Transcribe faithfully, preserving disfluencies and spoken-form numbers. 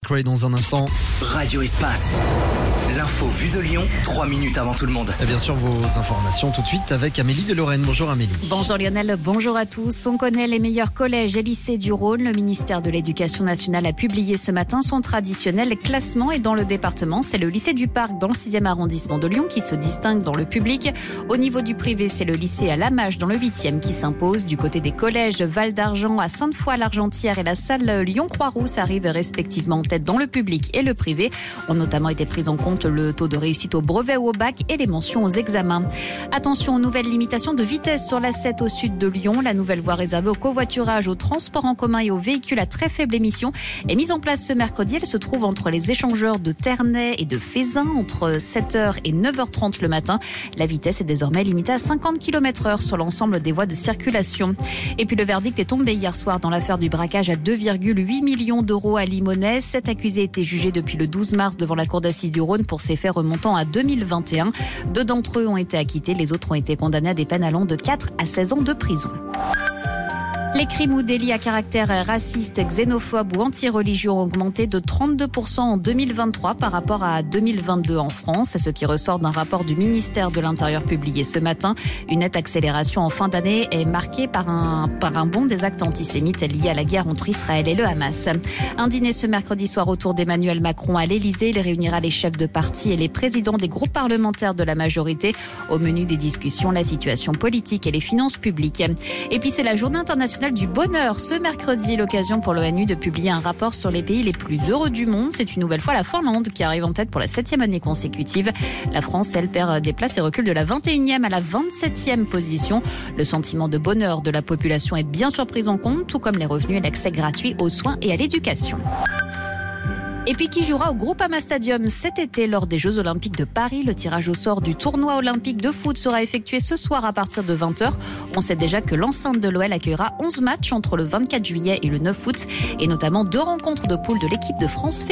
Cray dans un instant. Radio Espace. L'info vue de Lyon, trois minutes avant tout le monde. Et bien sûr, vos informations tout de suite avec Amélie de Lorraine. Bonjour Amélie. Bonjour Lionel, bonjour à tous. On connaît les meilleurs collèges et lycées du Rhône. Le ministère de l'Éducation nationale a publié ce matin son traditionnel classement. Et dans le département, c'est le lycée du Parc dans le sixième arrondissement de Lyon qui se distingue dans le public. Au niveau du privé, c'est le lycée à Lamache dans le huitième qui s'impose. Du côté des collèges, Val d'Argent à Sainte-Foy-l'Argentière et la salle Lyon-Croix-Rousse arrivent respectivement en tête dans le public et le privé. Ont notamment été pris en compte le taux de réussite au brevet ou au bac et les mentions aux examens. Attention aux nouvelles limitations de vitesse sur l'A sept au sud de Lyon. La nouvelle voie réservée au covoiturage, au transport en commun et aux véhicules à très faible émission est mise en place ce mercredi. Elle se trouve entre les échangeurs de Ternay et de Fézin entre sept heures et neuf heures trente le matin. La vitesse est désormais limitée à cinquante kilomètres heure sur l'ensemble des voies de circulation. Et puis le verdict est tombé hier soir dans l'affaire du braquage à deux virgule huit millions d'euros à Limonest. Sept accusés étaient jugés depuis le douze mars devant la cour d'assises du Rhône pour ces faits remontant à deux mille vingt et un. Deux d'entre eux ont été acquittés, les autres ont été condamnés à des peines allant de quatre à seize ans de prison. Les crimes ou délits à caractère raciste, xénophobe ou anti-religieux ont augmenté de trente-deux pour cent en deux mille vingt-trois par rapport à deux mille vingt-deux en France. C'est ce qui ressort d'un rapport du ministère de l'Intérieur publié ce matin. Une nette accélération en fin d'année est marquée par un, par un bond des actes antisémites liés à la guerre entre Israël et le Hamas. Un dîner ce mercredi soir autour d'Emmanuel Macron à l'Élysée. Il réunira les chefs de parti et les présidents des groupes parlementaires de la majorité. Au menu des discussions, la situation politique et les finances publiques. Et puis c'est la journée internationale du bonheur. Ce mercredi, l'occasion pour l'ONU de publier un rapport sur les pays les plus heureux du monde. C'est une nouvelle fois la Finlande qui arrive en tête pour la septième année consécutive. La France, elle, perd des places et recule de la vingt et unième à la vingt-septième position. Le sentiment de bonheur de la population est bien sûr pris en compte, tout comme les revenus et l'accès gratuit aux soins et à l'éducation. Et puis qui jouera au Groupama Stadium cet été lors des Jeux Olympiques de Paris. Le tirage au sort du tournoi olympique de foot sera effectué ce soir à partir de vingt heures. On sait déjà que l'enceinte de l'O L accueillera onze matchs entre le vingt-quatre juillet et le neuf août et notamment deux rencontres de poule de l'équipe de France.